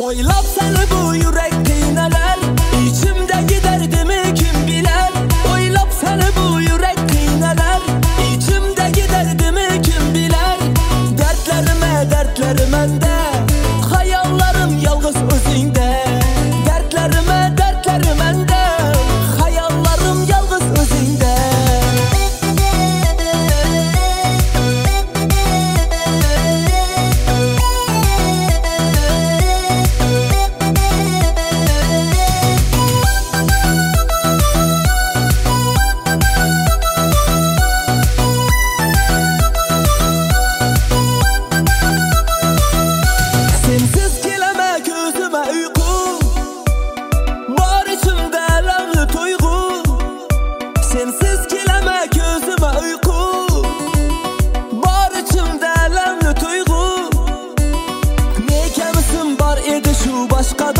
Oylab seni bu yürek kıyneler, içimdeki derdimi kim biler? Oylab seni bu yürek kıyneler, içimdeki derdimi kim biler? Dertlerime mende, hayallarım yalnız özünde. Dertlerime mende, hayallarım yalnız özünde. Sensiz geleme gözüme uyku, var içimde elemli duygu. Sensiz geleme gözüme uyku, var içimde elemli duygu. Ne kemisin var idi şu başka